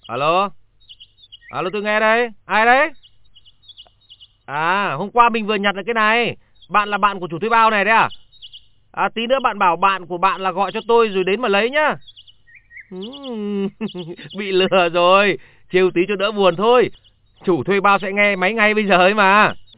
Alo. Alo, tôi nghe đây. Ai đấy? À, hôm qua mình vừa nhặt được cái này. Bạn là bạn của chủ thuê bao này đấy à? À, tí nữa bạn bảo bạn của bạn là gọi cho tôi rồi đến mà lấy nhá. Bị lừa rồi. Trêu tí cho đỡ buồn thôi. Chủ thuê bao sẽ nghe máy ngay bây giờ ấy mà.